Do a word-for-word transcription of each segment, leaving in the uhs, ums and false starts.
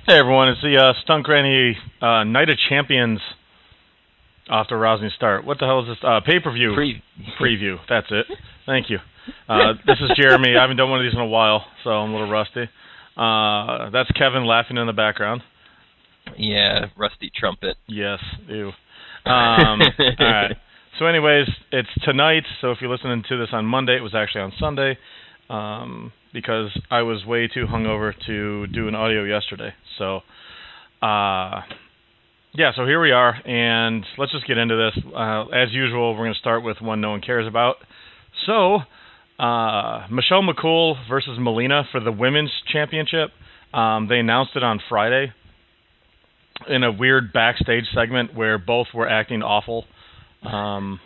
Hey everyone, it's the uh, Stunt Granny uh, Night of Champions after rousing start. What the hell is this? Uh, pay-per-view Pre- preview. That's it. Thank you. Uh, this is Jeremy. I haven't done one of these in a while, so I'm a little rusty. Uh, that's Kevin laughing in the background. Yeah, rusty trumpet. Yes, ew. Um, all right. So anyways, it's tonight, so if you're listening to this on Monday, it was actually on Sunday, um, because I was way too hungover to do an audio yesterday. So, uh, yeah, so here we are, and let's just get into this. Uh, as usual, we're going to start with one no one cares about. So, uh, Michelle McCool versus Melina for the Women's Championship. Um, they announced it on Friday in a weird backstage segment where both were acting awful. Um,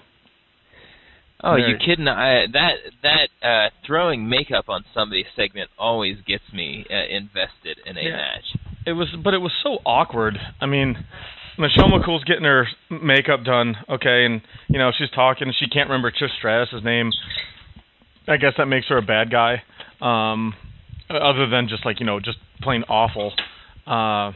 oh, you kidding? I, that that uh, throwing makeup on somebody segment always gets me uh, invested in a yeah. match. It was, but it was so awkward. I mean, Michelle McCool's getting her makeup done, okay, and you know she's talking. She can't remember Trish Stratus' name. I guess that makes her a bad guy. Um, other than just like you know just plain awful. Uh,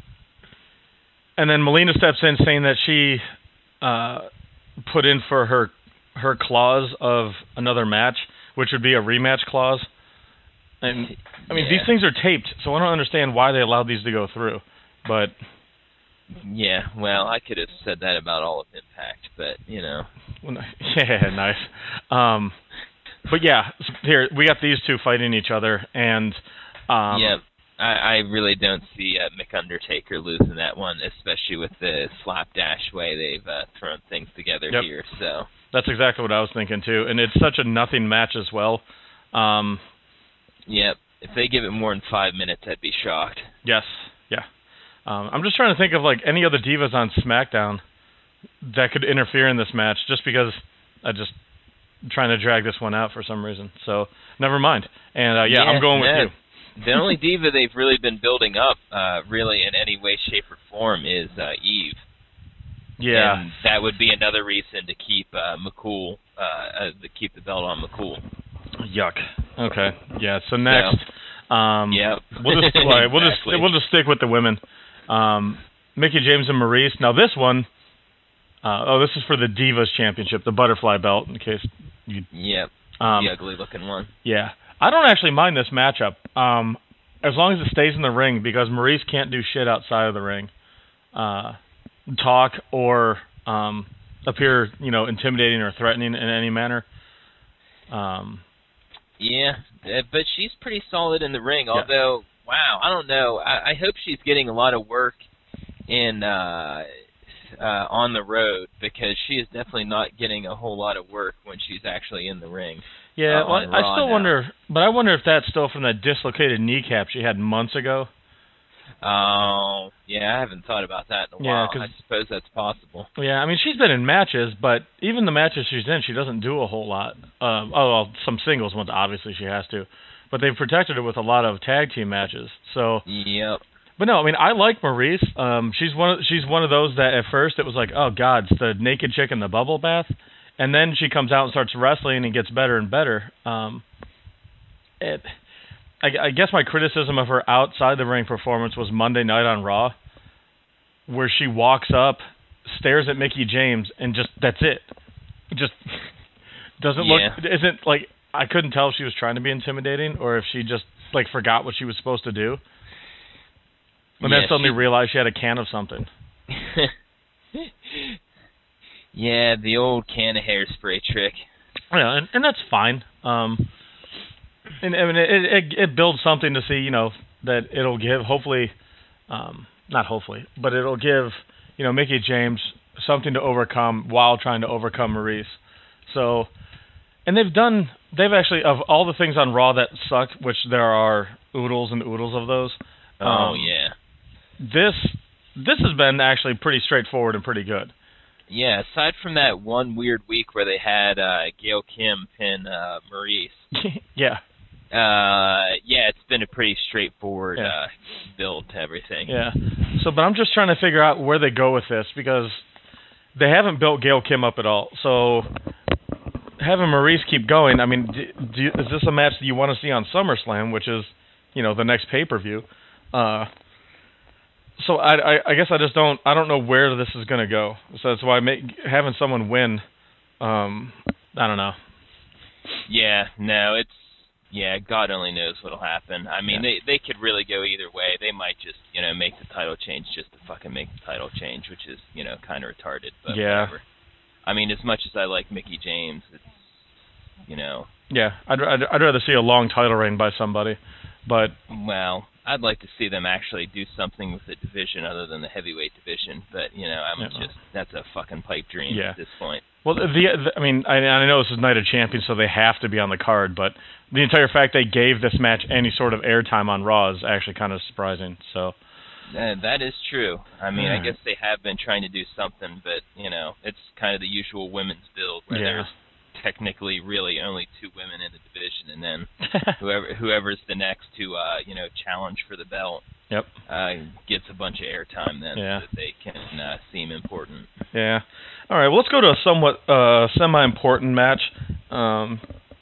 and then Melina steps in saying that she uh, put in for her her clause of another match, which would be a rematch clause. And I mean, yeah. these things are taped, so I don't understand why they allowed these to go through. But yeah, well, I could have said that about all of Impact, but you know, yeah, nice. Um, but yeah, here we got these two fighting each other, and um, yeah, I, I really don't see uh, Mick Undertaker losing that one, especially with the slapdash way they've uh, thrown things together yep. here. So that's exactly what I was thinking too, and it's such a nothing match as well. Um, Yep. If they give it more than five minutes, I'd be shocked. Yes. Yeah. Um, I'm just trying to think of like any other divas on SmackDown that could interfere in this match, just because I just trying to drag this one out for some reason. So never mind. And uh, yeah, yeah, I'm going with no, you. The only diva they've really been building up, uh, really in any way, shape, or form, is uh, Eve. Yeah. And that would be another reason to keep uh, McCool, uh, uh, to keep the belt on McCool. Yuck. Okay. Yeah. So next, yeah. um, yep. we'll just we'll exactly. just we'll just stick with the women. Um, Mickie James and Maryse. Now this one, uh, oh, this is for the Divas Championship, the butterfly belt. In case you. Yep. Um, the ugly looking one. Yeah. I don't actually mind this matchup, um, as long as it stays in the ring, because Maryse can't do shit outside of the ring, uh, talk or um, appear, you know, intimidating or threatening in any manner. Um. Yeah, but she's pretty solid in the ring, although, yeah. wow, I don't know. I, I hope she's getting a lot of work in uh, uh, on the road, because she is definitely not getting a whole lot of work when she's actually in the ring. Yeah, uh, well, I still now. wonder, but I wonder if that's still from that dislocated kneecap she had months ago. Oh, yeah, I haven't thought about that in a yeah, while. I suppose that's possible. Yeah, I mean, she's been in matches, but even the matches she's in, she doesn't do a whole lot. Um, oh, well, some singles ones, obviously she has to. But they've protected her with a lot of tag team matches. So, yep. But no, I mean, I like Maryse. Um, she's one of, she's one of those that at first it was like, oh, God, it's the naked chick in the bubble bath. And then she comes out and starts wrestling and gets better and better. Um, it... I, I guess my criticism of her outside the ring performance was Monday night on Raw, where she walks up, stares at Mickie James, and just that's it. Just doesn't yeah. look. Isn't like I couldn't tell if she was trying to be intimidating or if she just like forgot what she was supposed to do, and yeah, then suddenly she... realized she had a can of something. yeah, the old can of hairspray trick. Yeah, and, and that's fine. Um, And I mean, it, it it builds something to see, you know, that it'll give, hopefully, um, not hopefully, but it'll give, you know, Mickie James something to overcome while trying to overcome Maryse. So, and they've done, they've actually, of all the things on Raw that suck, which there are oodles and oodles of those. Oh, um, yeah. This, this has been actually pretty straightforward and pretty good. Yeah, aside from that one weird week where they had uh, Gail Kim pin uh, Maryse. yeah. Uh, yeah, it's been a pretty straightforward yeah. uh, build to everything. Yeah. So, but I'm just trying to figure out where they go with this, because they haven't built Gail Kim up at all. So, having Maryse keep going, I mean, do, do, is this a match that you want to see on SummerSlam, which is, you know, the next pay-per-view? Uh, So I, I, I guess I just don't I don't know where this is going to go. So that's why make, having someone win, um, I don't know. Yeah, no, it's yeah. God only knows what'll happen. I mean, yeah. they they could really go either way. They might just you know make the title change just to fucking make the title change, which is you know kind of retarded. But yeah. whatever. I mean, as much as I like Mickie James, it's you know. Yeah, I'd I'd, I'd rather see a long title reign by somebody, but well. I'd like to see them actually do something with the division other than the heavyweight division, but you know, I'm yeah. just that's a fucking pipe dream yeah. at this point. Well, the, the I mean, I, I know this is Night of Champions, so they have to be on the card, but the entire fact they gave this match any sort of airtime on Raw is actually kind of surprising. So uh, that is true. I mean, yeah. I guess they have been trying to do something, but you know, it's kind of the usual women's build where yeah. there's technically really only two women in the division, and then whoever whoever's the next to uh, you know challenge for the belt yep. uh, gets a bunch of airtime then yeah. so that they can uh, seem important. Yeah. All right. Well, let's go to a somewhat uh, semi-important match, um,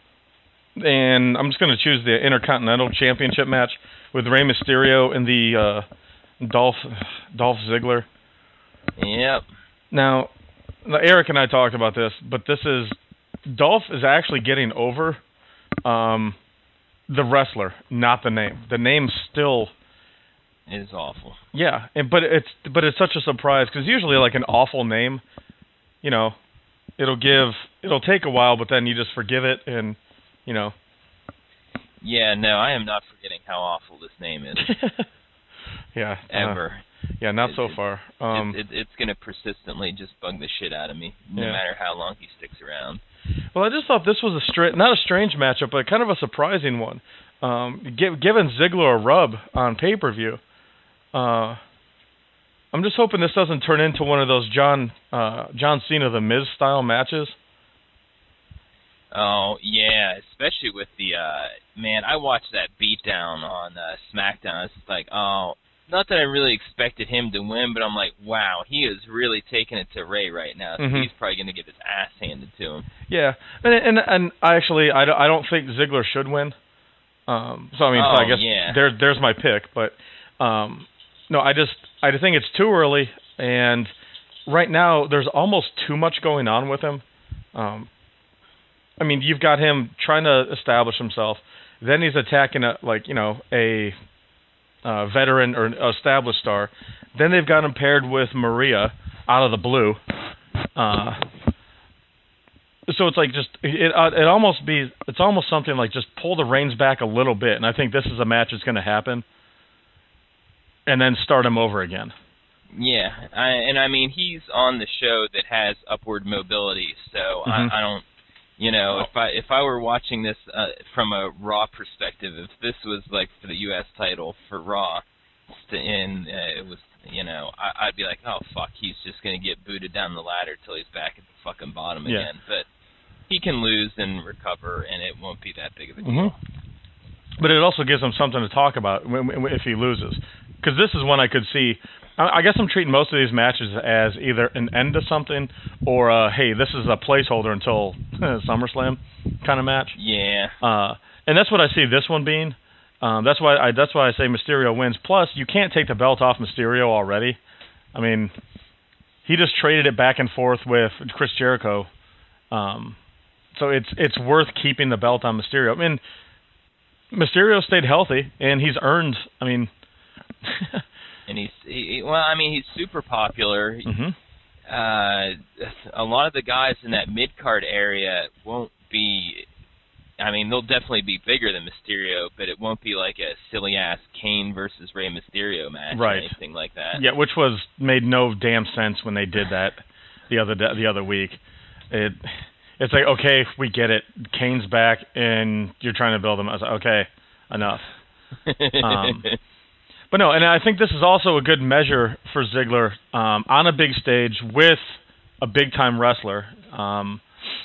and I'm just going to choose the Intercontinental Championship match with Rey Mysterio and the uh, Dolph Dolph Ziggler. Yep. Now, Eric and I talked about this, but this is. Dolph is actually getting over um, the wrestler, not the name. The name still is awful. Yeah, and, but it's but it's such a surprise because usually like an awful name, you know, it'll give it'll take a while, but then you just forgive it, and you know. Yeah, no, I am not forgetting how awful this name is. yeah. Ever. Uh, yeah, not it, so it, far. Um, it, it, it's going to persistently just bug the shit out of me, no yeah. matter how long he sticks around. Well, I just thought this was a stra- not a strange matchup, but kind of a surprising one. Um, give, giving Ziggler a rub on pay-per-view. Uh, I'm just hoping this doesn't turn into one of those John uh, John Cena the Miz style matches. Oh yeah, especially with the uh, man. I watched that beatdown on uh, SmackDown. It's like, oh, not that I really expected him to win, but I'm like, wow, he is really taking it to Ray right now. So mm-hmm. he's probably going to get his ass handed to him. Yeah, and and, and I actually I don't, I don't think Ziggler should win. Um, so I mean, oh, so I guess yeah. there there's my pick, but um, no, I just I think it's too early, and right now there's almost too much going on with him. Um, I mean, you've got him trying to establish himself, then he's attacking a like you know a Uh, veteran or established star. Then they've got him paired with Maria out of the blue. Uh, so it's like just it uh, it almost be it's almost something like just pull the reins back a little bit, and I think this is a match that's going to happen, and then start him over again. Yeah, I, and I mean he's on the show that has upward mobility, so mm-hmm. I, I don't. You know, if I if I were watching this uh, from a Raw perspective, if this was like for the U S title for Raw, and uh, it was, you know, I, I'd be like, oh fuck, he's just gonna get booted down the ladder till he's back at the fucking bottom yeah. again. But he can lose and recover, and it won't be that big of a deal. Mm-hmm. But it also gives him something to talk about when, when, if he loses, because this is one I could see. I guess I'm treating most of these matches as either an end to something or, uh, hey, this is a placeholder until SummerSlam kind of match. Yeah. Uh, and that's what I see this one being. Um, that's why I that's why I say Mysterio wins. Plus, you can't take the belt off Mysterio already. I mean, he just traded it back and forth with Chris Jericho. Um, so it's it's worth keeping the belt on Mysterio. I mean, Mysterio stayed healthy, and he's earned, I mean... And he's he, well. I mean, he's super popular. Mm-hmm. Uh, a lot of the guys in that mid card area won't be. I mean, they'll definitely be bigger than Mysterio, but it won't be like a silly ass Kane versus Rey Mysterio match right. or anything like that. Yeah, which was made no damn sense when they did that the other the other week. It it's like, okay, we get it. Kane's back, and you're trying to build him. I was like, okay, enough. um, But no, and I think this is also a good measure for Ziggler um, on a big stage with a big time wrestler. Um,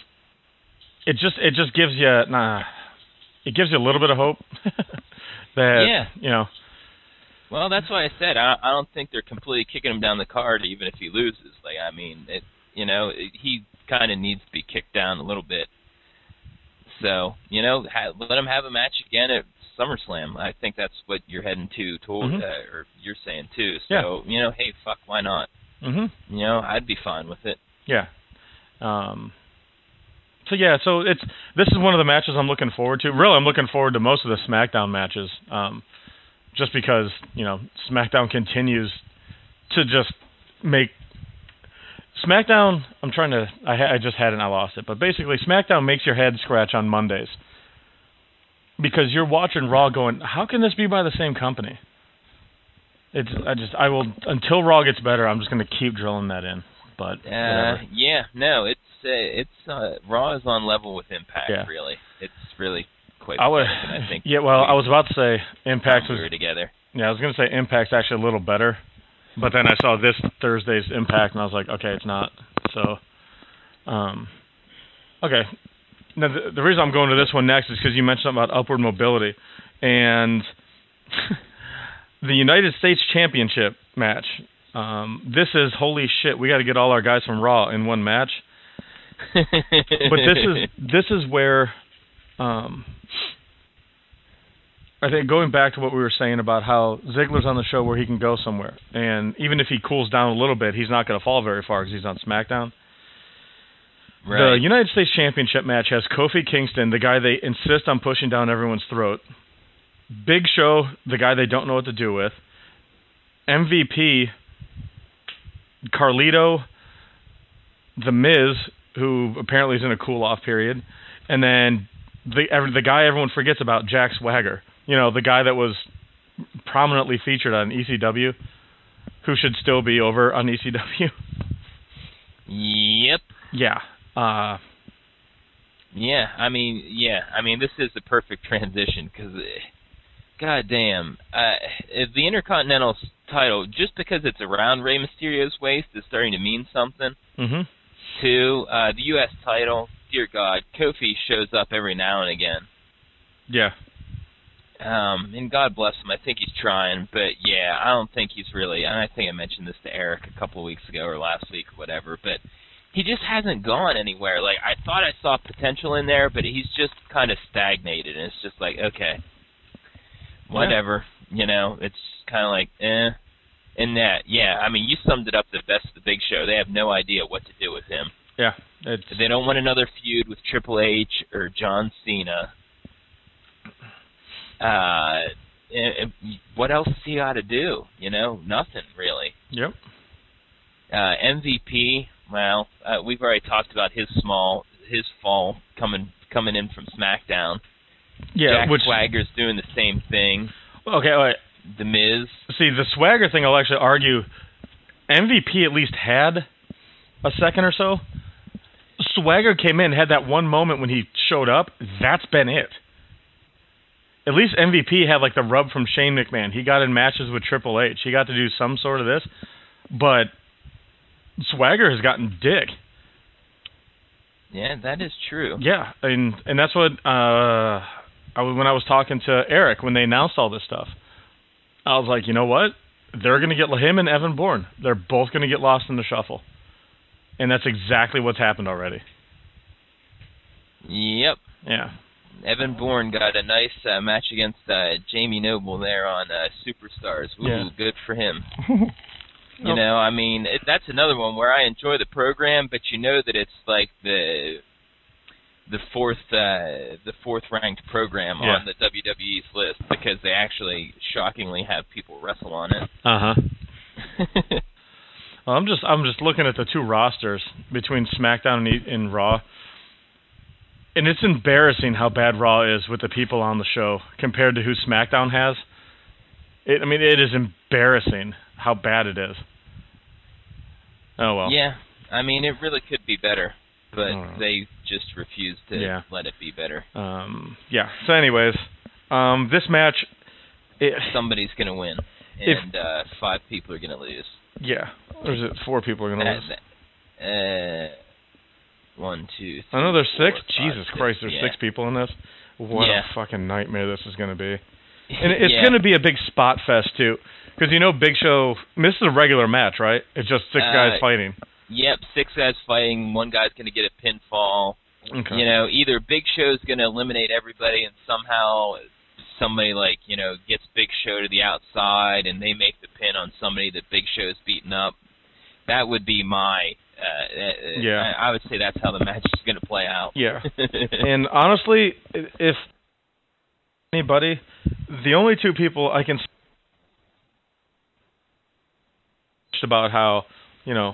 it just it just gives you nah, it gives you a little bit of hope that yeah. you know. Well, that's why I said I, I don't think they're completely kicking him down the card, even if he loses. Like I mean, it, you know, it, he kind of needs to be kicked down a little bit. So you know, ha- let him have a match again at SummerSlam. I think that's what you're heading to, toward, mm-hmm. uh, or you're saying too. So, yeah. you know, hey, fuck, why not? Mm-hmm. You know, I'd be fine with it. Yeah. Um, so, yeah, so it's this is one of the matches I'm looking forward to. Really, I'm looking forward to most of the SmackDown matches, um, just because, you know, SmackDown continues to just make SmackDown, I'm trying to, I, ha- I just had it and I lost it, but basically SmackDown makes your head scratch on Mondays because you're watching Raw going, how can this be by the same company? It's, I just, I will, until Raw gets better, I'm just going to keep drilling that in, but uh, yeah, no, it's, uh, it's, uh, Raw is on level with Impact, yeah. really. It's really quite I would, I think. Yeah, well, I was about to say Impact was, we were together. Yeah, I was going to say Impact's actually a little better. But then I saw this Thursday's Impact, and I was like, okay, it's not. So, um, okay. Now, the, the reason I'm going to this one next is because you mentioned something about upward mobility. And the United States Championship match, um, this is, holy shit, we got to get all our guys from Raw in one match. But this is this is where, um, I think going back to what we were saying about how Ziggler's on the show where he can go somewhere. And even if he cools down a little bit, he's not going to fall very far because he's on SmackDown. Right. The United States Championship match has Kofi Kingston, the guy they insist on pushing down everyone's throat. Big Show, the guy they don't know what to do with. M V P, Carlito, The Miz, who apparently is in a cool-off period. And then the, the guy everyone forgets about, Jack Swagger. You know, the guy that was prominently featured on E C W, who should still be over on E C W. Yep. Yeah. Uh, yeah, I mean, yeah, I mean, this is the perfect transition because, goddamn, uh, the Intercontinental title, just because it's around Rey Mysterio's waist, is starting to mean something. Mm-hmm. Two, uh, the U S title, dear God, Kofi shows up every now and again. Yeah. Um, and God bless him. I think he's trying, but yeah, I don't think he's really. And I think I mentioned this to Eric a couple of weeks ago or last week, or whatever. But he just hasn't gone anywhere. Like I thought I saw potential in there, but he's just kind of stagnated, and it's just like okay, whatever. Yeah. You know, it's kind of like eh. And that, yeah, I mean, you summed it up the best of the Big Show. They have no idea what to do with him. Yeah, it's... They don't want another feud with Triple H or John Cena. Uh, and, and what else does he got to do? You know, nothing really. Yep. Uh, M V P. Well, uh, we've already talked about his small, his fall coming coming in from SmackDown. Yeah, Jack which Swagger's doing the same thing. Okay, all right. The Miz. See, the Swagger thing, I'll actually argue. M V P at least had a second or so. Swagger came in, had that one moment when he showed up. That's been it. At least M V P had like the rub from Shane McMahon. He got in matches with Triple H. He got to do some sort of this. But Swagger has gotten dick. Yeah, that is true. Yeah, and and that's what uh, I was when I was talking to Eric when they announced all this stuff. I was like, you know what? They're going to get him and Evan Bourne. They're both going to get lost in the shuffle. And that's exactly what's happened already. Yep. Yeah. Evan Bourne got a nice uh, match against uh, Jamie Noble there on uh, Superstars. Ooh, yeah. Good for him. You nope. know, I mean, it, that's another one where I enjoy the program, but you know that it's like the the fourth uh, the fourth ranked program yeah. on the W W E's list because they actually shockingly have people wrestle on it. Uh huh. Well, I'm just I'm just looking at the two rosters between SmackDown and, and Raw. And it's embarrassing how bad Raw is with the people on the show compared to who SmackDown has. It, I mean, it is embarrassing how bad it is. Oh, well. Yeah, I mean, it really could be better, but they just refuse to yeah. let it be better. Um, yeah, so anyways, um, this match... It, Somebody's going to win, and if, uh, five people are going to lose. Yeah, or is it four people are going to lose? Uh... One, two, three, I know there's six. Four, Jesus five, Christ, six, there's yeah. six people in this. What yeah. a fucking nightmare this is going to be. And it's yeah. going to be a big spot fest, too. Because, you know, Big Show, this is a regular match, right? It's just six uh, guys fighting. Yep, six guys fighting. One guy's going to get a pinfall. Okay. You know, either Big Show's going to eliminate everybody and somehow somebody like, you know, gets Big Show to the outside and they make the pin on somebody that Big Show's beaten up. That would be my, uh, yeah. I, I would say that's how the match is going to play out. Yeah. And honestly, if anybody, the only two people I can say about how, you know,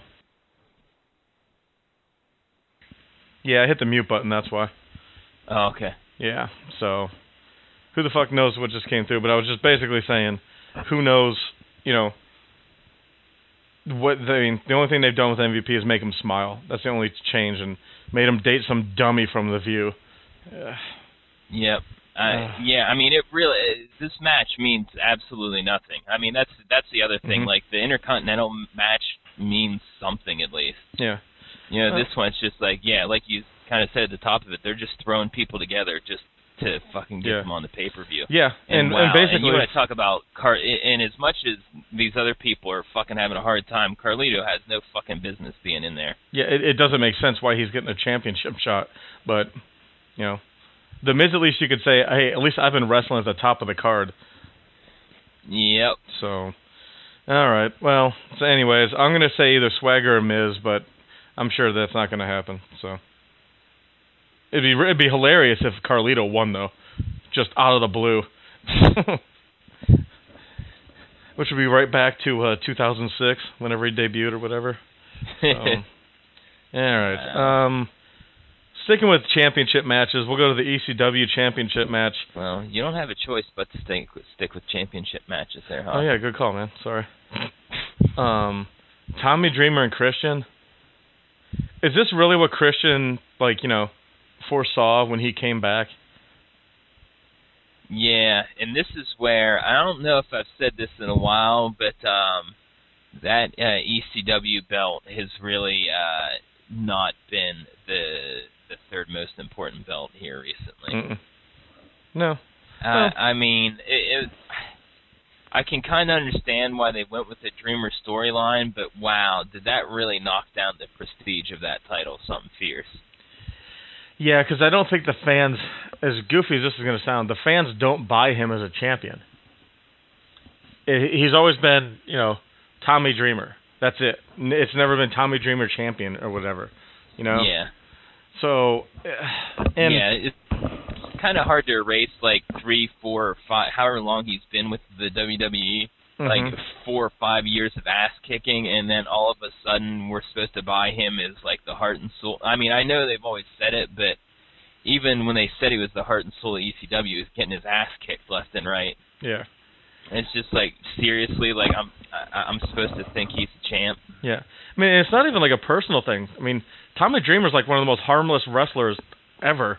yeah, I hit the mute button, that's why. Oh, okay. Yeah, so who the fuck knows what just came through, but I was just basically saying, who knows, you know, what they, I mean, the only thing they've done with M V P is make him smile. That's the only change, and made him date some dummy from The View. Uh, yep. Uh, yeah, I mean, it really, this match means absolutely nothing. I mean, that's that's the other thing. Mm-hmm. Like, the Intercontinental match means something, at least. Yeah. You know, uh, this one's just like, yeah, like you kind of said at the top of it, they're just throwing people together just to fucking get yeah. them on the pay-per-view. Yeah, and, and, wow, and basically... And you want to talk about, Car- and as much as these other people are fucking having a hard time, Carlito has no fucking business being in there. Yeah, it, it doesn't make sense why he's getting a championship shot, but, you know... The Miz, at least you could say, hey, at least I've been wrestling at the top of the card. Yep. So, all right. Well, so anyways, I'm going to say either Swagger or Miz, but I'm sure that's not going to happen. So, it'd be it'd be hilarious if Carlito won, though, just out of the blue. Which would be right back to uh, two thousand six, whenever he debuted or whatever. So, all right. Um... Sticking with championship matches, we'll go to the E C W championship match. Well, you don't have a choice but to stick with, stick with championship matches there, huh? Oh, yeah, good call, man. Sorry. um, Tommy Dreamer and Christian. Is this really what Christian, like, you know, foresaw when he came back? Yeah, and this is where, I don't know if I've said this in a while, but um, that uh, E C W belt has really uh, not been the... the third most important belt here recently. Mm-mm. No. Uh, I mean, it, it, I can kind of understand why they went with the Dreamer storyline, but wow, did that really knock down the prestige of that title something fierce. Yeah, because I don't think the fans, as goofy as this is going to sound, the fans don't buy him as a champion. It, he's always been, you know, Tommy Dreamer. That's it. It's never been Tommy Dreamer champion or whatever, you know? Yeah. So, and yeah, it's kind of hard to erase like three, four, or five, however long he's been with the W W E, mm-hmm. like four or five years of ass kicking, and then all of a sudden we're supposed to buy him as like the heart and soul. I mean, I know they've always said it, but even when they said he was the heart and soul of E C W, he was getting his ass kicked left and right. Yeah. And it's just like, seriously, like I'm I, I'm supposed to think he's the champ. Yeah. I mean, it's not even like a personal thing. I mean, Tommy Dreamer's like one of the most harmless wrestlers ever.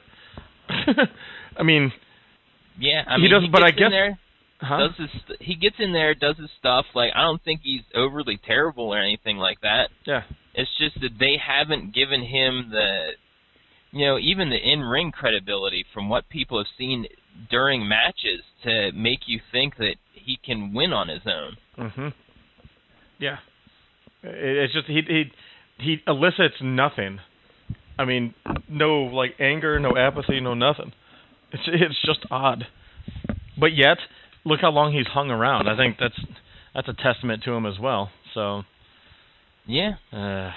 I mean, yeah, I mean, he does, he but I gets guess in there, huh? does his, he gets in there, does his stuff. Like, I don't think he's overly terrible or anything like that. Yeah. It's just that they haven't given him the, you know, even the in-ring credibility from what people have seen during matches to make you think that he can win on his own. Mhm. Yeah. It's just he he he elicits nothing. I mean, no like anger, no apathy, no nothing. It's it's just odd. But yet, look how long he's hung around. I think that's that's a testament to him as well. So. Yeah. Uh,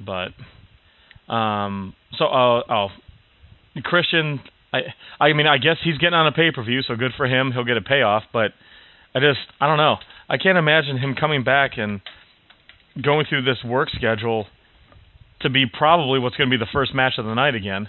but um. So uh, oh, Christian. I I mean I guess he's getting on a pay per view, so good for him. He'll get a payoff. But I just I don't know. I can't imagine him coming back and going through this work schedule to be probably what's going to be the first match of the night again.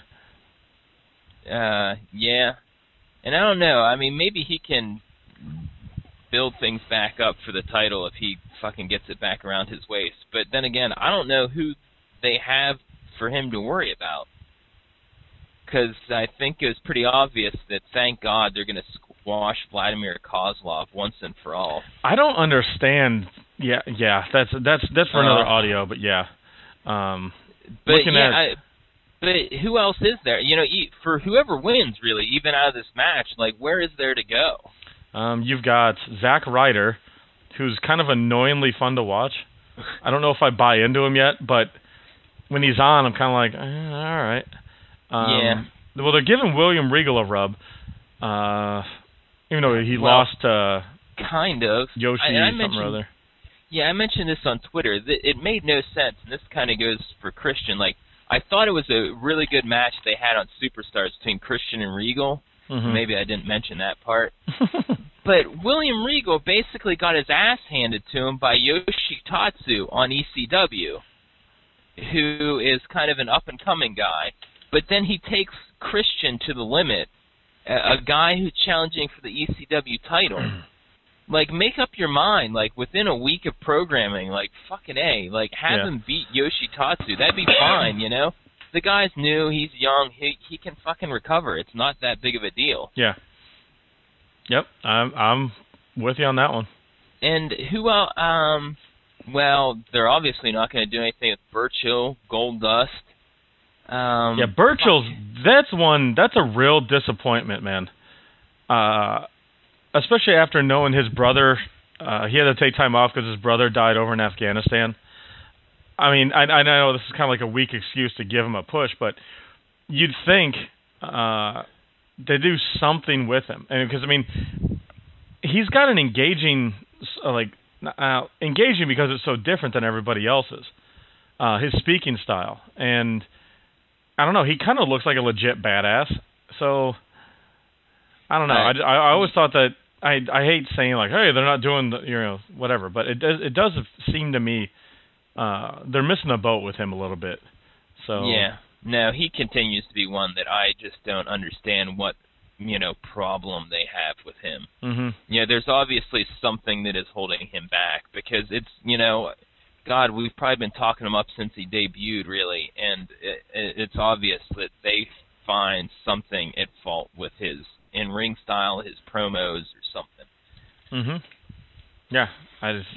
Uh, yeah. And I don't know. I mean, maybe he can build things back up for the title if he fucking gets it back around his waist. But then again, I don't know who they have for him to worry about. Because I think it was pretty obvious that, thank God, they're going to squash Vladimir Kozlov once and for all. I don't understand. Yeah, yeah, that's that's that's for another uh, audio, but yeah. Um, but yeah, at, I, but who else is there? You know, for whoever wins, really, even out of this match, like, where is there to go? Um, you've got Zack Ryder, who's kind of annoyingly fun to watch. I don't know if I buy into him yet, but when he's on, I'm kind of like, eh, all right. Um, yeah. Well, they're giving William Regal a rub. Uh, Even though he well, lost uh, kind of Yoshi I, I something or other. Yeah, I mentioned this on Twitter. It made no sense, and this kind of goes for Christian. Like, I thought it was a really good match they had on Superstars between Christian and Regal. Mm-hmm. Maybe I didn't mention that part. But William Regal basically got his ass handed to him by Yoshitatsu on E C W, who is kind of an up-and-coming guy. But then he takes Christian to the limit, a, a guy who's challenging for the E C W title. Like, make up your mind, like, within a week of programming, like, fucking A, like, have yeah. him beat Yoshitatsu. That'd be fine, you know? The guy's new, he's young, he he can fucking recover. It's not that big of a deal. Yeah. Yep, I'm I'm with you on that one. And who else? Um, well, they're obviously not going to do anything with Burchill, Goldust. Um, yeah, Burchill's, that's one, that's a real disappointment, man. Uh, especially after knowing his brother, uh, he had to take time off because his brother died over in Afghanistan. I mean, I, I know this is kind of like a weak excuse to give him a push, but you'd think uh, they do something with him, and because I mean, he's got an engaging, uh, like uh, engaging because it's so different than everybody else's. Uh, his speaking style, and I don't know, he kind of looks like a legit badass. So I don't know. I, I, I always thought that I I hate saying like, hey, they're not doing the, you know, whatever, but it does it does seem to me. Uh, they're missing a boat with him a little bit. So yeah, no, he continues to be one that I just don't understand what, you know, problem they have with him. Mm-hmm. You know, there's obviously something that is holding him back because it's, you know, God, we've probably been talking him up since he debuted, really, and it, it's obvious that they find something at fault with his in-ring style, his promos, or something. Mm-hmm. Yeah, I just.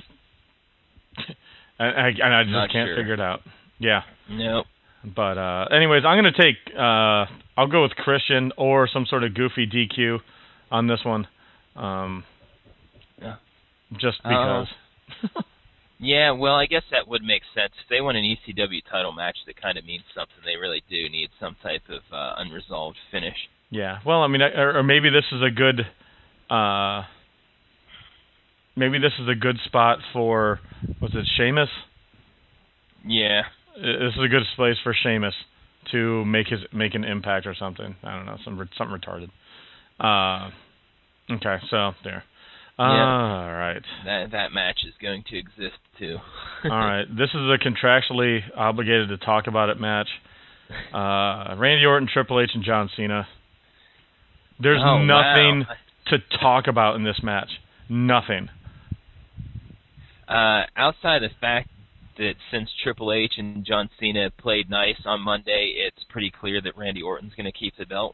I, I, I just Not can't sure. figure it out. Yeah. Nope. But uh, anyways, I'm going to take, uh, I'll go with Christian or some sort of goofy D Q on this one. Um, yeah. Just because. Uh, yeah, well, I guess that would make sense. If they want an E C W title match that kind of means something, they really do need some type of uh, unresolved finish. Yeah. Well, I mean, or, or maybe this is a good... Uh, Maybe this is a good spot for, was it Sheamus? Yeah. This is a good place for Sheamus to make his make an impact or something. I don't know, some something retarded. Uh, okay, so there. Uh, yeah. All right. That that match is going to exist too. All right. This is a contractually obligated to talk about it match. Uh, Randy Orton, Triple H, and John Cena. There's oh, nothing wow. to talk about in this match. Nothing. Uh, outside the fact that since Triple H and John Cena played nice on Monday, it's pretty clear that Randy Orton's going to keep the belt.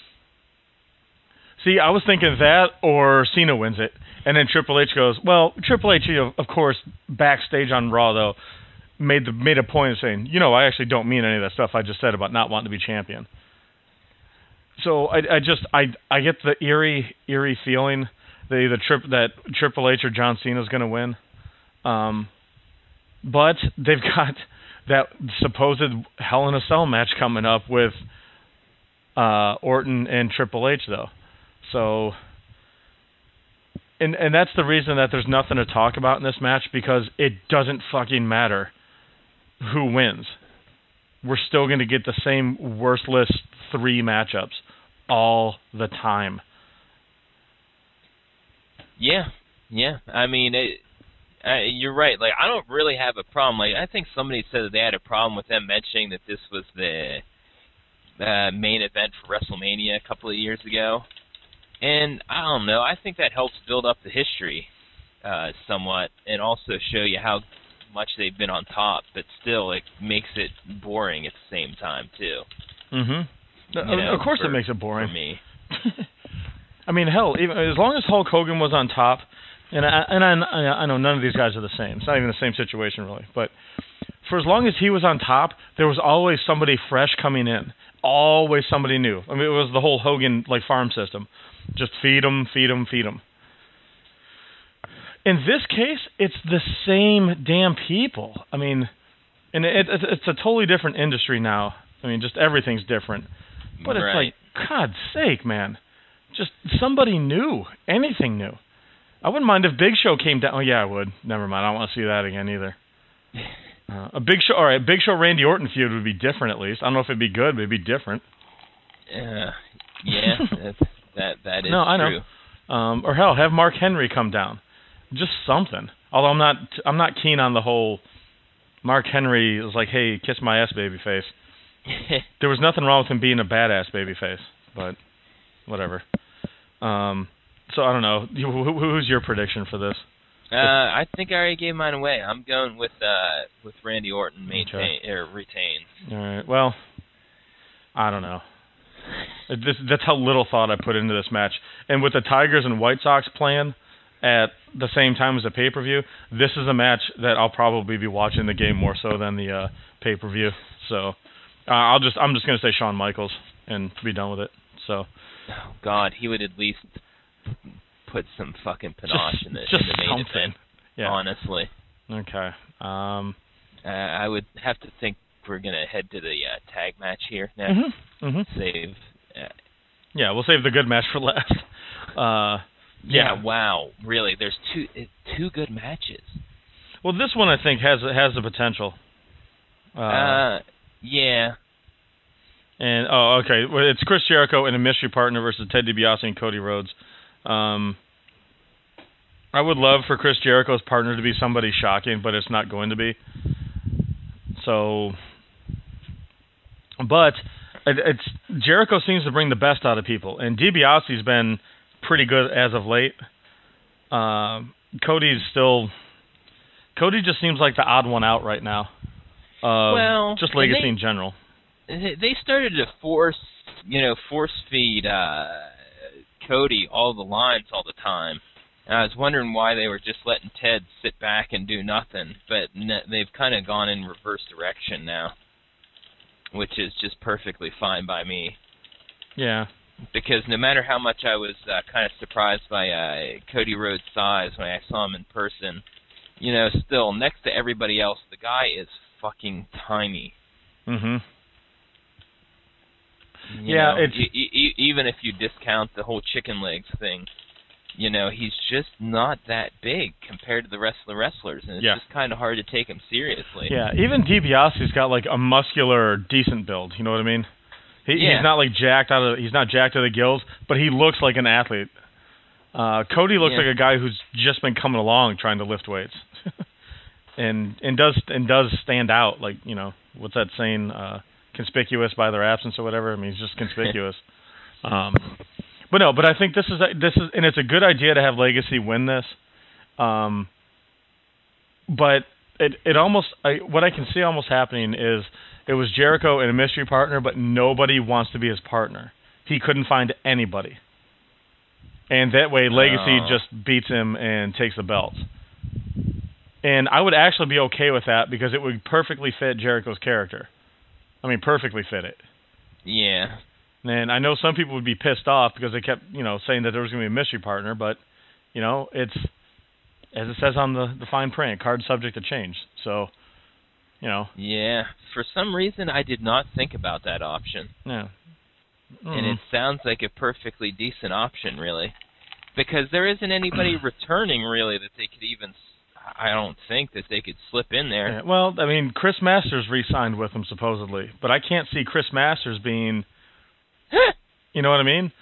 See, I was thinking that or Cena wins it. And then Triple H goes, well, Triple H, you know, of course, backstage on Raw, though, made the made a point of saying, you know, I actually don't mean any of that stuff I just said about not wanting to be champion. So I, I just, I I get the eerie, eerie feeling that either trip, that Triple H or John Cena is going to win. Um, but they've got that supposed Hell in a Cell match coming up with uh, Orton and Triple H, though. So, and and that's the reason that there's nothing to talk about in this match, because it doesn't fucking matter who wins. We're still going to get the same worthless three matchups all the time. Yeah, yeah. I mean, it, uh, you're right. Like, I don't really have a problem. Like, I think somebody said that they had a problem with them mentioning that this was the uh, main event for WrestleMania a couple of years ago. And I don't know. I think that helps build up the history uh, somewhat, and also show you how much they've been on top. But still, it makes it boring at the same time too. Mm-hmm. You know, of course, for, it makes it boring for me. I mean, hell, even as long as Hulk Hogan was on top, and I, and I, I know none of these guys are the same. It's not even the same situation, really. But for as long as he was on top, there was always somebody fresh coming in. Always somebody new. I mean, it was the whole Hogan like farm system. Just feed them, feed them, feed them. In this case, it's the same damn people. I mean, and it, it, it's a totally different industry now. I mean, just everything's different. But right. It's like, God's sake, man. Just somebody new, anything new. I wouldn't mind if Big Show came down. Oh yeah, I would. Never mind. I don't want to see that again either. Uh, a Big Show, all right. Big Show Randy Orton feud would be different at least. I don't know if it'd be good, but it'd be different. Uh, yeah, that's, that that is no, I true. know. Um, or hell, have Mark Henry come down. Just something. Although I'm not, I'm not keen on the whole. Mark Henry is like, hey, kiss my ass, babyface. There was nothing wrong with him being a badass babyface, but whatever. Um, so I don't know. Who, who's your prediction for this? Uh, I think I already gave mine away. I'm going with uh with Randy Orton maintain okay. or retains. All right. Well, I don't know. This, that's how little thought I put into this match. And with the Tigers and White Sox playing at the same time as the pay-per-view, this is a match that I'll probably be watching the game more so than the uh, pay-per-view. So uh, I'll just I'm just gonna say Shawn Michaels and be done with it. So. Oh God, he would at least put some fucking panache just, in the, just in the main something. event. Yeah. Honestly. Okay. Um, uh, I would have to think we're gonna head to the uh, tag match here next. Mm-hmm, mm-hmm. Save. Uh, yeah, we'll save the good match for last. Uh, yeah. yeah. Wow. Really? There's two two good matches. Well, this one I think has has the potential. Uh, uh yeah. And oh, okay. Well, it's Chris Jericho and a mystery partner versus Ted DiBiase and Cody Rhodes. Um, I would love for Chris Jericho's partner to be somebody shocking, but it's not going to be. So, but it, it's Jericho seems to bring the best out of people, and DiBiase's been pretty good as of late. Uh, Cody's still. Cody just seems like the odd one out right now. Uh, well, just legacy they, in general. They started to force, you know, force feed uh, Cody all the lines all the time. And I was wondering why they were just letting Ted sit back and do nothing, but they've kind of gone in reverse direction now, which is just perfectly fine by me. Yeah. Because no matter how much I was uh, kind of surprised by uh, Cody Rhodes' size when I saw him in person, you know, still, next to everybody else, the guy is fucking tiny. Mm-hmm. You yeah, know, it's... E- e- even if you discount the whole chicken legs thing, you know, he's just not that big compared to the rest of the wrestlers, and it's yeah. just kind of hard to take him seriously. Yeah, even DiBiase's got like a muscular, decent build. You know what I mean? He, yeah. He's not like jacked out of. He's not jacked to the gills, but he looks like an athlete. Uh, Cody looks yeah. like a guy who's just been coming along trying to lift weights, and and does and does stand out. Like, you know, what's that saying? Uh, conspicuous by their absence or whatever. I mean, he's just conspicuous. um, but no, but I think this is this is and it's a good idea to have Legacy win this. Um, but it it almost I, what I can see almost happening is it was Jericho and a mystery partner, but nobody wants to be his partner. He couldn't find anybody. And that way, Legacy oh. just beats him and takes the belts. And I would actually be okay with that because it would perfectly fit Jericho's character. I mean, perfectly fit it. Yeah. And I know some people would be pissed off because they kept, you know, saying that there was going to be a mystery partner, but, you know, it's, as it says on the, the fine print, card subject to change. So, you know. Yeah. For some reason, I did not think about that option. Yeah. Mm. And it sounds like a perfectly decent option, really. Because there isn't anybody returning, really, that they could even... I don't think that they could slip in there. Yeah, well, I mean, Chris Masters re-signed with them, supposedly. But I can't see Chris Masters being... you know what I mean?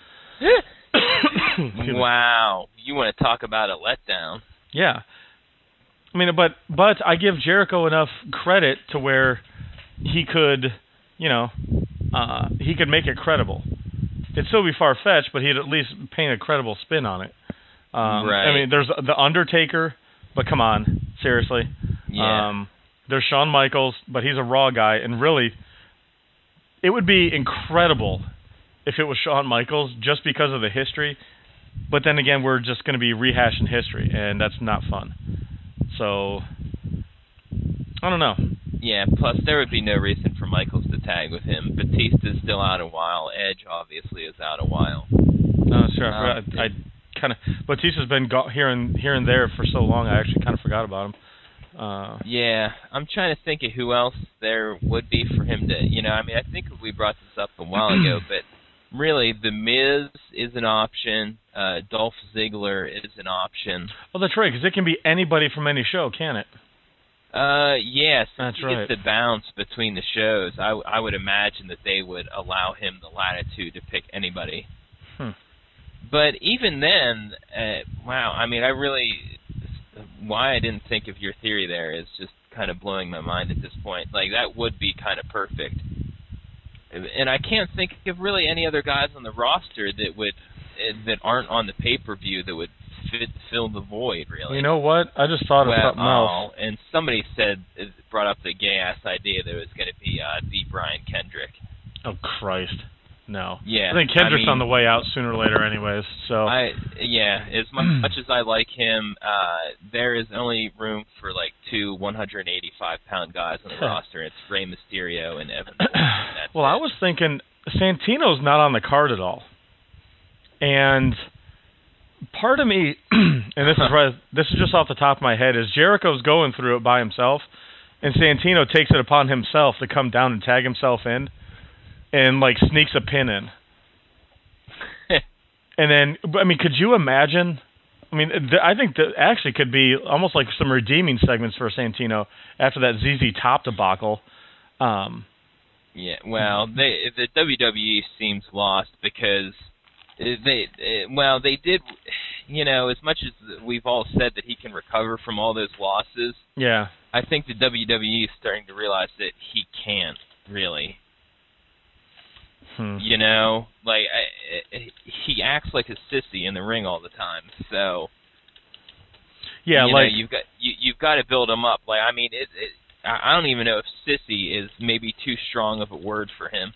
Wow. You want to talk about a letdown. Yeah. I mean, but but I give Jericho enough credit to where he could, you know... Uh, he could make it credible. It'd still be far-fetched, but he'd at least paint a credible spin on it. Um, right. I mean, there's The Undertaker, but come on, seriously. Yeah. Um, there's Shawn Michaels, but he's a Raw guy, and really, it would be incredible if it was Shawn Michaels just because of the history, but then again, we're just going to be rehashing history, and that's not fun. So, I don't know. Yeah, plus there would be no reason for Michaels to tag with him. Batista's still out a while. Edge obviously is out a while. No, sure. Um, I, I kind of Batista's been go- here and here and there for so long. I actually kind of forgot about him. Uh, yeah, I'm trying to think of who else there would be for him to. You know, I mean, I think we brought this up a while ago, but really, The Miz is an option. Uh, Dolph Ziggler is an option. Well, that's right, because it can be anybody from any show, can it? Uh, yes. That's he right. gets to bounce between the shows. I, I would imagine that they would allow him the latitude to pick anybody. Hmm. But even then, uh, wow, I mean, I really, why I didn't think of your theory there is just kind of blowing my mind at this point. Like, that would be kind of perfect. And I can't think of really any other guys on the roster that would, that aren't on the pay-per-view that would fit, fill the void, really. You know what? I just thought well, of something else. Oh, and somebody said, brought up the gay-ass idea that it was going to be uh, the Brian Kendrick. Oh, Christ. No. Yeah. I think Kendrick's I mean, on the way out sooner or later anyways, so. I Yeah, as much, much as I like him, uh, there is only room for like two one hundred eighty-five pound guys on the roster. It's Rey Mysterio and Evan Bourne. And well, it. I was thinking Santino's not on the card at all. And part of me, and this is right, this is just off the top of my head, is Jericho's going through it by himself, and Santino takes it upon himself to come down and tag himself in, and like sneaks a pin in. And then, I mean, could you imagine? I mean, th- I think that actually could be almost like some redeeming segments for Santino after that Z Z Top debacle. Um, yeah, well, they, the W W E seems lost because they, well, they did, you know, as much as we've all said that he can recover from all those losses. Yeah. I think the W W E is starting to realize that he can't really. Hmm. You know, like I, I, he acts like a sissy in the ring all the time. So yeah, you like know, you've got you, you've got to build him up. Like I mean, it, it, I don't even know if sissy is maybe too strong of a word for him.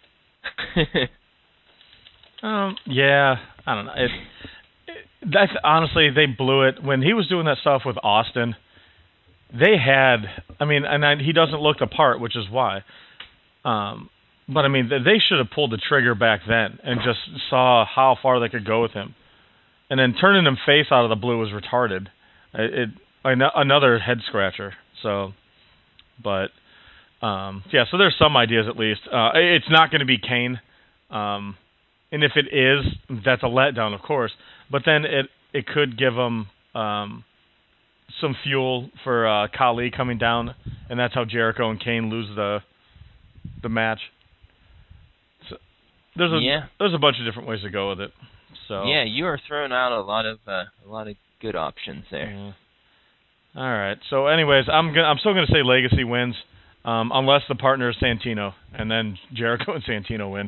um, yeah, I don't know. It, it, that's honestly, they blew it when he was doing that stuff with Austin. They had, I mean, and I, he doesn't look the part, which is why. Um. But, I mean, they should have pulled the trigger back then and just saw how far they could go with him. And then turning him face out of the blue was retarded. It, it another head-scratcher. So, but, um, yeah, so there's some ideas at least. Uh, it's not going to be Kane. Um, and if it is, that's a letdown, of course. But then it, it could give them um, some fuel for uh, Khali coming down, and that's how Jericho and Kane lose the the match. There's a yeah. there's a bunch of different ways to go with it. So yeah, you are throwing out a lot of uh, a lot of good options there. Yeah. All right. So, anyways, I'm gonna I'm still gonna say Legacy wins, um, unless the partner is Santino, and then Jericho and Santino win.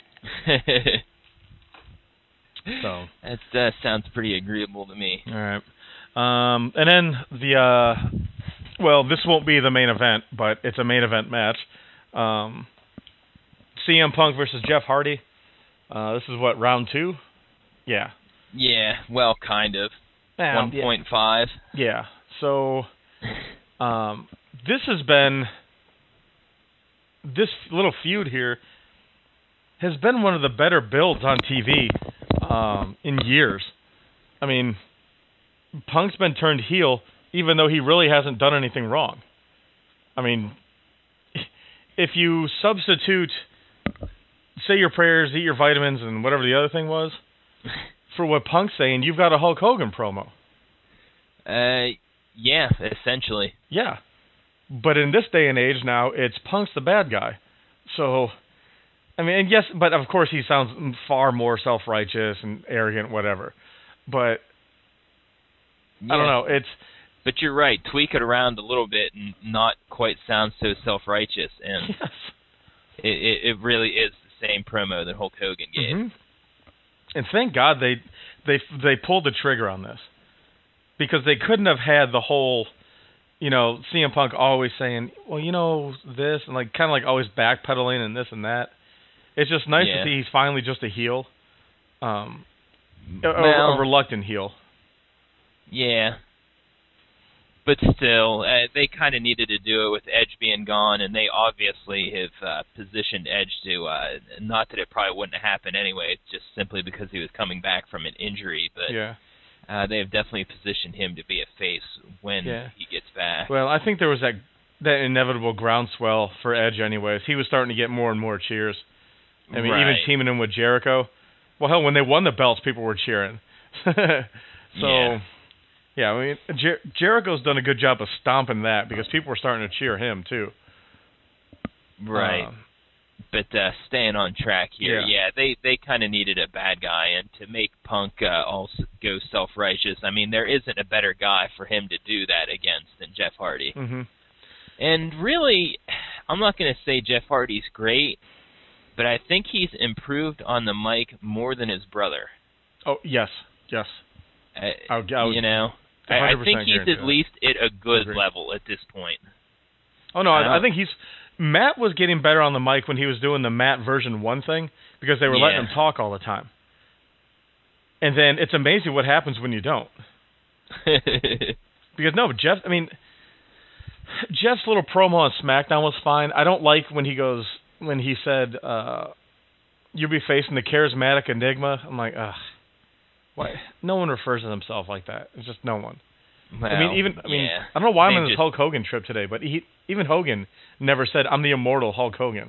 So that uh, sounds pretty agreeable to me. All right. Um, and then the uh, well, this won't be the main event, but it's a main event match. Um, C M Punk versus Jeff Hardy. Uh, this is what, round two? Yeah. Yeah, well, kind of. Yeah, one point five. Yeah. So, um, this has been, this little feud here has been one of the better builds on T V um, in years. I mean, Punk's been turned heel even though he really hasn't done anything wrong. I mean, if you substitute, say your prayers, eat your vitamins, and whatever the other thing was, for what Punk's saying, you've got a Hulk Hogan promo. Uh, yeah, essentially. Yeah. But in this day and age now, it's Punk's the bad guy. So, I mean, and yes, but of course he sounds far more self-righteous and arrogant, whatever. But, yeah. I don't know, it's... But you're right, tweak it around a little bit and not quite sound so self-righteous, and yes. it, it, it really is the same promo that Hulk Hogan gave. Mm-hmm. And thank God they they they pulled the trigger on this, because they couldn't have had the whole, you know, C M Punk always saying, well, you know, this, and like kind of like always backpedaling and this and that. It's just nice yeah. to see he's finally just a heel, um, well, a, a reluctant heel. Yeah. But still, uh, they kind of needed to do it with Edge being gone, and they obviously have uh, positioned Edge to, uh, not that it probably wouldn't have happened anyway, just simply because he was coming back from an injury, but yeah. uh, they have definitely positioned him to be a face when yeah. he gets back. Well, I think there was that that inevitable groundswell for Edge anyways. He was starting to get more and more cheers. I mean, right. even teaming him with Jericho. Well, hell, when they won the belts, people were cheering. so, yeah. yeah, I mean, Jer- Jericho's done a good job of stomping that because people were starting to cheer him too. Right. Uh, but uh, staying on track here, yeah, yeah they, they kind of needed a bad guy, and to make Punk uh, also go self-righteous, I mean, there isn't a better guy for him to do that against than Jeff Hardy. Mm-hmm. And really, I'm not going to say Jeff Hardy's great, but I think he's improved on the mic more than his brother. Oh, yes, yes. I, I would, I would you know, I, I think he's at that. least at a good level at this point. Oh, no, I, I think he's... Matt was getting better on the mic when he was doing the Matt version one thing because they were yeah. letting him talk all the time. And then it's amazing what happens when you don't. Because, no, Jeff, I mean, Jeff's little promo on SmackDown was fine. I don't like when he goes, when he said, uh, you'll be facing the charismatic Enigma. I'm like, ugh. Why? No one refers to himself like that. It's just no one. Well, I mean, even I mean, yeah. I don't know why they I'm on this just... Hulk Hogan trip today, but he, even Hogan never said, I'm the immortal Hulk Hogan.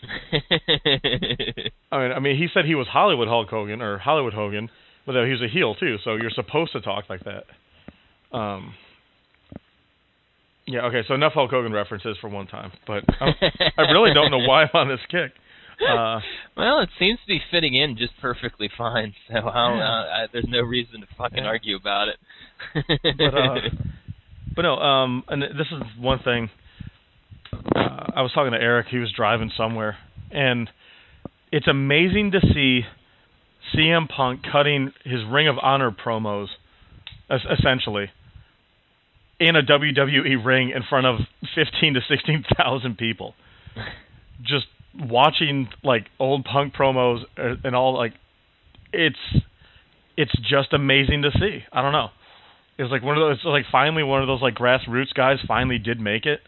I mean, I mean, he said he was Hollywood Hulk Hogan, or Hollywood Hogan, but he was a heel, too, so you're supposed to talk like that. Um, yeah, okay, so enough Hulk Hogan references for one time, but I, I really don't know why I'm on this kick. Uh, well, it seems to be fitting in just perfectly fine, so I'll, yeah. uh, I, there's no reason to fucking yeah. argue about it. but, uh, but no, um, and this is one thing. Uh, I was talking to Eric. He was driving somewhere, and it's amazing to see C M Punk cutting his Ring of Honor promos, essentially, in a W W E ring in front of fifteen to sixteen thousand people. Just watching like old Punk promos and all, like it's it's just amazing to see. I don't know. It was like one of those, like finally one of those like grassroots guys finally did make it.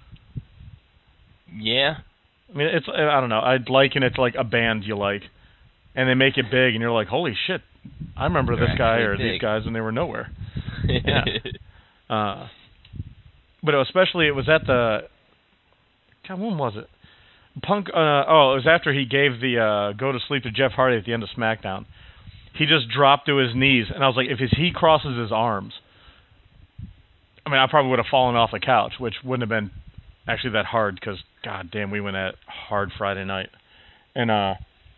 Yeah. I mean, it's I don't know. I'd liken it to like a band you like, and they make it big, and you're like, holy shit! I remember They're this guy or big. these guys, and they were nowhere. Yeah. Uh, but especially it was at the. God, when was it? Punk. Uh, oh, it was after he gave the uh, go to sleep to Jeff Hardy at the end of SmackDown. He just dropped to his knees, and I was like, if his, he crosses his arms, I mean, I probably would have fallen off the couch, which wouldn't have been actually that hard because, god damn, we went at hard Friday night, and uh,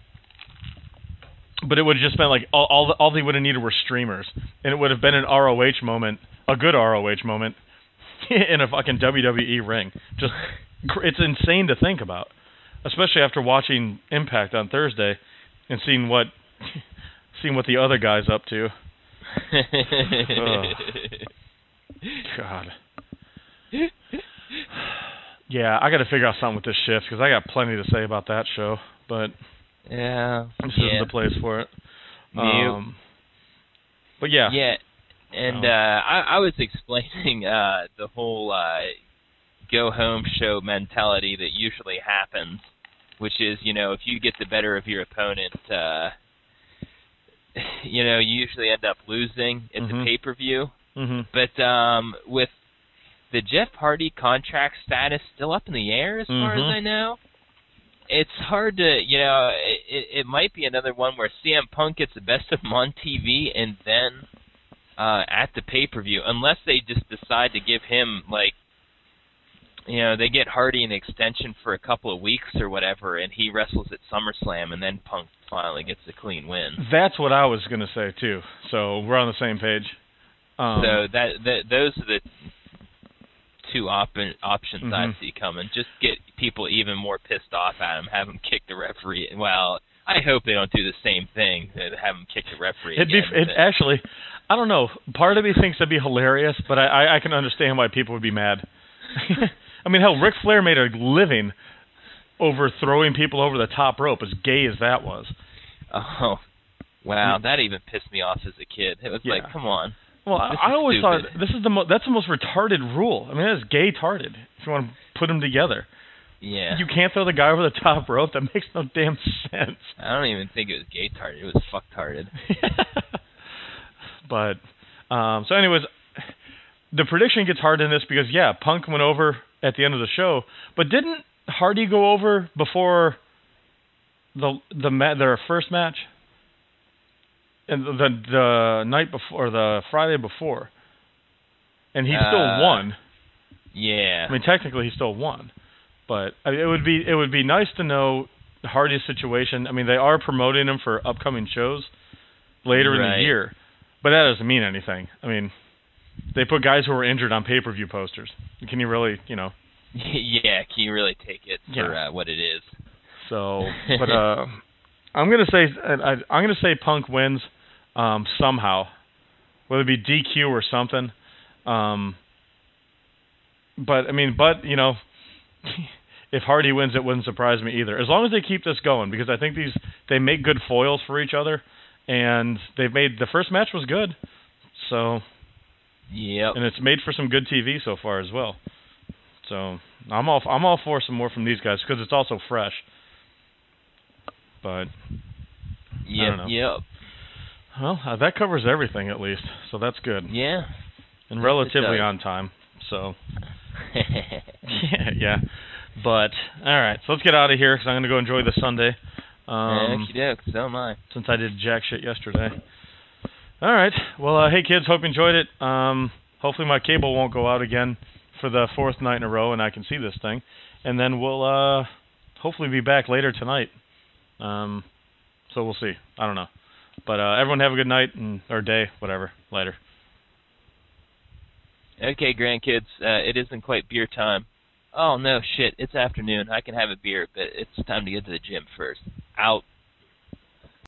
but it would have just been like all all, the, all they would have needed were streamers, and it would have been an R O H moment, a good R O H moment, in a fucking W W E ring. Just it's insane to think about, especially after watching Impact on Thursday and seeing what. Seeing what the other guy's up to. God. Yeah, I got to figure out something with this shift because I got plenty to say about that show, but yeah, this yeah. isn't the place for it. Um, but yeah, yeah, and um, uh, I, I was explaining uh, the whole uh, go home show mentality that usually happens, which is, you know, if you get the better of your opponent. Uh, You know, you usually end up losing at mm-hmm. the pay-per-view. Mm-hmm. But um, with the Jeff Hardy contract status still up in the air, as mm-hmm. far as I know, it's hard to, you know, it, it might be another one where C M Punk gets the best of him on T V and then uh, at the pay-per-view, unless they just decide to give him, like, you know, they get Hardy an extension for a couple of weeks or whatever, and he wrestles at SummerSlam, and then Punk finally gets a clean win. That's what I was going to say, too. So we're on the same page. Um, so that, that those are the two op- options mm-hmm. I see coming. Just get people even more pissed off at him, have him kick the referee. Well, I hope they don't do the same thing, have him kick the referee It'd again. Be, it, actually, I don't know. Part of me thinks it'd be hilarious, but I, I, I can understand why people would be mad. I mean, hell, Ric Flair made a living over throwing people over the top rope, as gay as that was. Oh, wow, that even pissed me off as a kid. It was yeah. like, come on. Well, I, I always stupid. thought this is the mo- that's the most retarded rule. I mean, that's gay-tarded, if you want to put them together. Yeah. You can't throw the guy over the top rope. That makes no damn sense. I don't even think it was gay-tarded. It was fuck-tarded. But, um, so anyways, the prediction gets hard in this because, yeah, Punk went over at the end of the show, but didn't Hardy go over before the the ma- their first match, and the the night before, or the Friday before, and he still Uh, won. Yeah. I mean, technically, he still won, but I mean, it would be it would be nice to know Hardy's situation. I mean, they are promoting him for upcoming shows later Right. in the year, but that doesn't mean anything. I mean, they put guys who are injured on pay-per-view posters. Can you really, you know? Yeah, can you really take it for Yeah. uh, what it is? So, but uh, I'm gonna say I, I'm gonna say Punk wins um, somehow, whether it be D Q or something. Um, but I mean, but you know, if Hardy wins, it wouldn't surprise me either. As long as they keep this going, because I think these they make good foils for each other, and they've made the first match was good. So, Yep. and it's made for some good T V so far as well. So I'm all I'm all for some more from these guys because it's also fresh. But Yep. don't know. Yep. well, uh, that covers everything at least, so that's good Yeah. and Yes, relatively it does. on time. So yeah, yeah. But all right, so let's get out of here because I'm going to go enjoy the Sunday. Um, Okie doke, so am I. since I did jack shit yesterday. All right. Well, uh, hey kids, hope you enjoyed it. Um, hopefully my cable won't go out again for the fourth night in a row, and I can see this thing. And then we'll uh, hopefully be back later tonight. Um, so we'll see. I don't know. But uh, everyone have a good night and or day, whatever. Later. Okay, grandkids, uh, it isn't quite beer time. Oh, no, shit, it's afternoon. I can have a beer, but it's time to get to the gym first. Out.